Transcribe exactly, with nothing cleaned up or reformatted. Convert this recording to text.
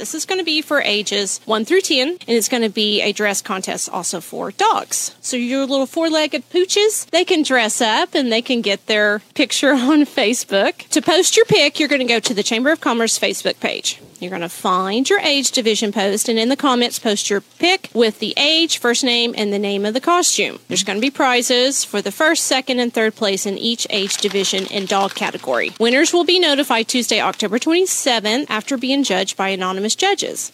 this is going to be for ages one through ten, and it's going to be a dress contest also for dogs. So your little four-legged pooches, they can dress up and they can get their picture on Facebook. To post your pic, you're going to go to the Chamber of Commerce Facebook page. You're going to find your age division post, and in the comments, post your pic with the age, first name, and the name of the costume. There's going to be prizes for the first, second, and third place in each age division and dog category. Winners will be notified Tuesday, October twenty-seventh, after being judged by anonymous judges.